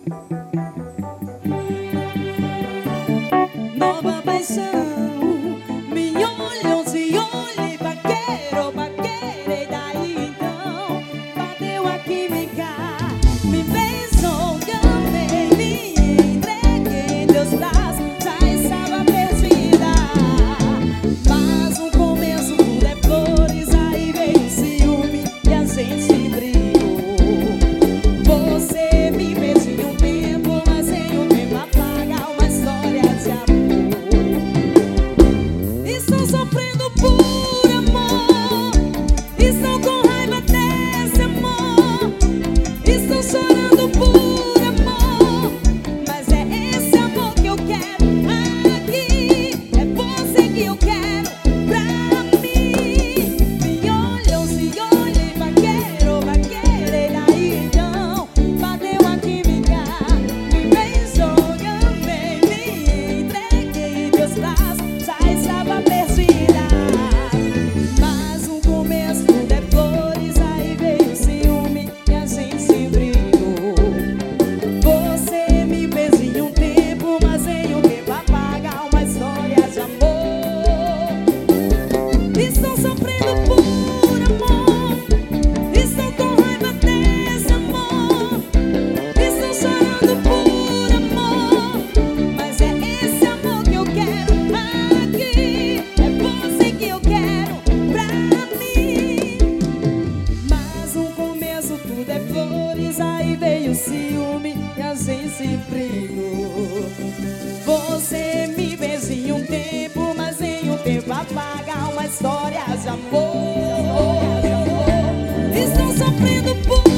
Nova paixão, me olhou, se olhe, vaqueiro, vaqueira. E daí então, bateu a química, me beijou, amei, me entreguei em teus braços, já estava perdida. Mas no começo tudo é flores, aí veio o ciúme e a gente brigou. Você me beijou em um tempo, mas em um tempo apaga uma história de amor. Estou sofrendo por amor, estou com raiva desse amor, estou chorando por amor, mas é esse amor que eu quero aqui, é você que eu quero pra mim. Me olhou, se olhe, vaqueiro, vaqueira. E daí então, bateu a química, me beijou, amei, me entreguei em teus braços, já estava perdida. Mas no começo tudo é flores, aí veio o ciúme e a gente brigou. Você me beijou em um tempo, mas em um tempo apaga uma história de amor. Estou sofrendo por amor, estou com raiva desse amor, estou chorando por amor, mas é esse amor que eu quero aqui, é você que eu quero pra mim. Mas no começo tudo é flores, aí veio o ciúme e a gente brigou. Você me beijou em um tempo, mas em um tempo apaga uma história de amor. Estou sofrendo por